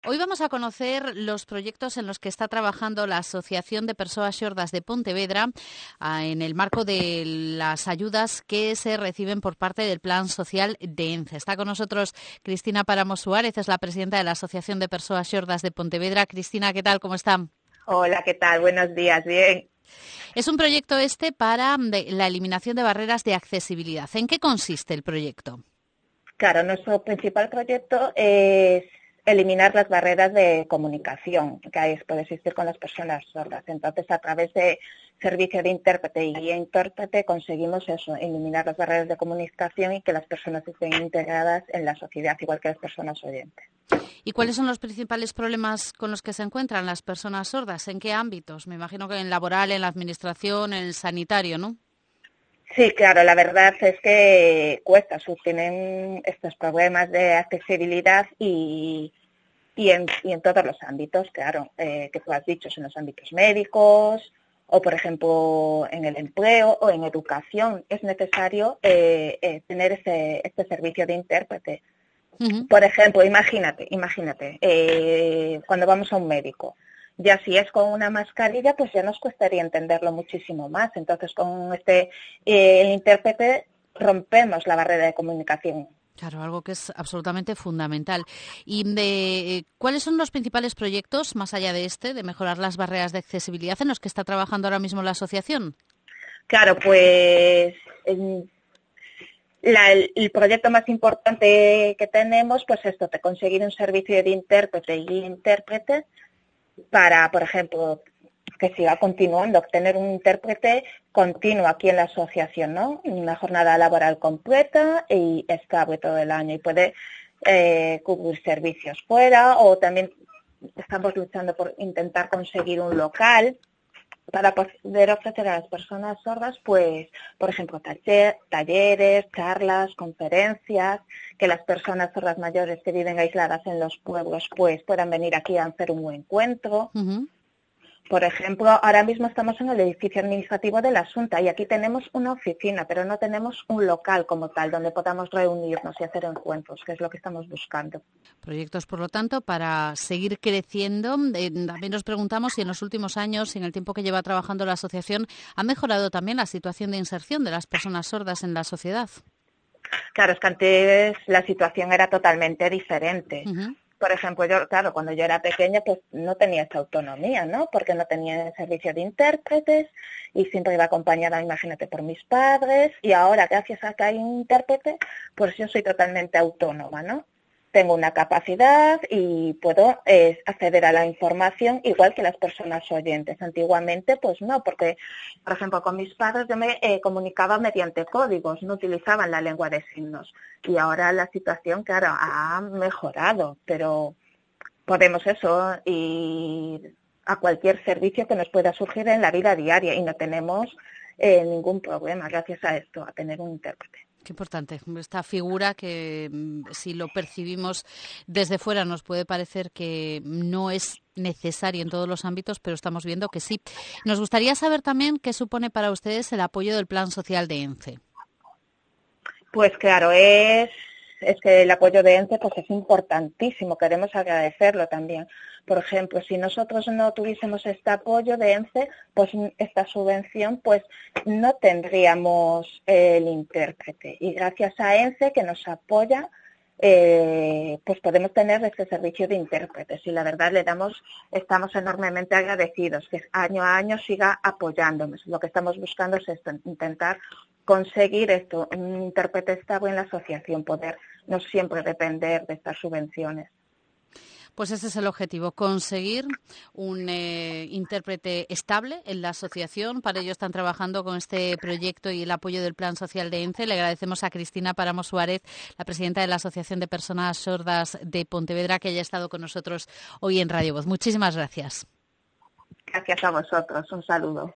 Hoy vamos a conocer los proyectos en los que está trabajando la Asociación de Persoas Xordas de Pontevedra en el marco de las ayudas que se reciben por parte del Plan Social de ENCE. Está con nosotros Cristina Páramo Suárez, es la presidenta de la Asociación de Persoas Xordas de Pontevedra. Cristina, ¿qué tal? ¿Cómo está? Hola, ¿qué tal? Buenos días, bien. Es un proyecto para la eliminación de barreras de accesibilidad. ¿En qué consiste el proyecto? Claro, nuestro principal proyecto es eliminar las barreras de comunicación puede existir con las personas sordas. Entonces, a través de servicio de intérprete y guía intérprete conseguimos eso, eliminar las barreras de comunicación y que las personas estén integradas en la sociedad, igual que las personas oyentes. ¿Y cuáles son los principales problemas con los que se encuentran las personas sordas? ¿En qué ámbitos? Me imagino que en laboral, en la administración, en el sanitario, ¿no? Sí, claro, la verdad es que cuesta, tienen estos problemas de accesibilidad y en todos los ámbitos, claro, que tú has dicho, en los ámbitos médicos o, por ejemplo, en el empleo o en educación, es necesario tener este servicio de intérprete. Uh-huh. Por ejemplo, imagínate, cuando vamos a un médico, ya si es con una mascarilla, pues ya nos costaría entenderlo muchísimo más. Entonces, con el intérprete rompemos la barrera de comunicación. Claro, algo que es absolutamente fundamental. ¿Y cuáles son los principales proyectos, más allá de de mejorar las barreras de accesibilidad, en los que está trabajando ahora mismo la asociación? Claro, pues el proyecto más importante que tenemos, pues esto, de conseguir un servicio de intérprete y intérprete para, por ejemplo, que siga continuando, tener un intérprete continuo aquí en la asociación, ¿no? Una jornada laboral completa y estable todo el año y puede cubrir servicios fuera, o también estamos luchando por intentar conseguir un local para poder ofrecer a las personas sordas, pues, por ejemplo, talleres, charlas, conferencias, que las personas sordas mayores que viven aisladas en los pueblos, pues, puedan venir aquí a hacer un encuentro. Uh-huh. Por ejemplo, ahora mismo estamos en el edificio administrativo de la Xunta y aquí tenemos una oficina, pero no tenemos un local como tal donde podamos reunirnos y hacer encuentros, que es lo que estamos buscando. Proyectos, por lo tanto, para seguir creciendo. También nos preguntamos si en los últimos años, en el tiempo que lleva trabajando la asociación, ha mejorado también la situación de inserción de las personas sordas en la sociedad. Claro, es que antes la situación era totalmente diferente. Uh-huh. Por ejemplo, claro, cuando yo era pequeña, pues no tenía esta autonomía, ¿no? Porque no tenía servicio de intérpretes y siempre iba acompañada, imagínate, por mis padres. Y ahora, gracias a que hay un intérprete, pues yo soy totalmente autónoma, ¿no? Tengo una capacidad y puedo acceder a la información igual que las personas oyentes. Antiguamente, pues no, porque, por ejemplo, con mis padres yo me comunicaba mediante códigos, no utilizaban la lengua de signos. Y ahora la situación, claro, ha mejorado, pero podemos eso ir a cualquier servicio que nos pueda surgir en la vida diaria y no tenemos ningún problema gracias a esto, a tener un intérprete. Qué importante. Esta figura que, si lo percibimos desde fuera, nos puede parecer que no es necesaria en todos los ámbitos, pero estamos viendo que sí. Nos gustaría saber también qué supone para ustedes el apoyo del Plan Social de ENCE. Pues claro, es que el apoyo de ENCE pues es importantísimo, queremos agradecerlo también. Por ejemplo, si nosotros no tuviésemos este apoyo de ENCE, pues esta subvención, pues no tendríamos el intérprete. Y gracias a ENCE, que nos apoya, pues podemos tener este servicio de intérpretes. Y la verdad estamos enormemente agradecidos, que año a año siga apoyándonos. Lo que estamos buscando es esto, intentar conseguir esto, un intérprete estable en la asociación, poder no siempre depender de estas subvenciones. Pues ese es el objetivo, conseguir un intérprete estable en la asociación. Para ello están trabajando con este proyecto y el apoyo del Plan Social de ENCE. Le agradecemos a Cristina Páramo Suárez, la presidenta de la Asociación de Personas Sordas de Pontevedra, que haya estado con nosotros hoy en Radio Voz. Muchísimas gracias. Gracias a vosotros. Un saludo.